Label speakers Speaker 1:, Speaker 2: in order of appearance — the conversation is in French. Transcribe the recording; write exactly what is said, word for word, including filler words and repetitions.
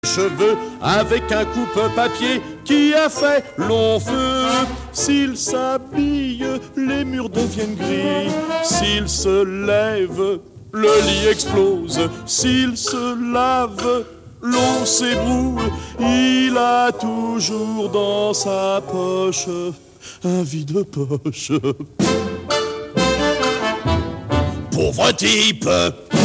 Speaker 1: cheveux avec un coupe-papier qui a fait long feu. S'il s'habille, les murs deviennent gris. S'il se lève, le lit explose. S'il se lave, l'eau s'ébroue. Il a toujours dans sa poche un vide-poche. Pauvre type!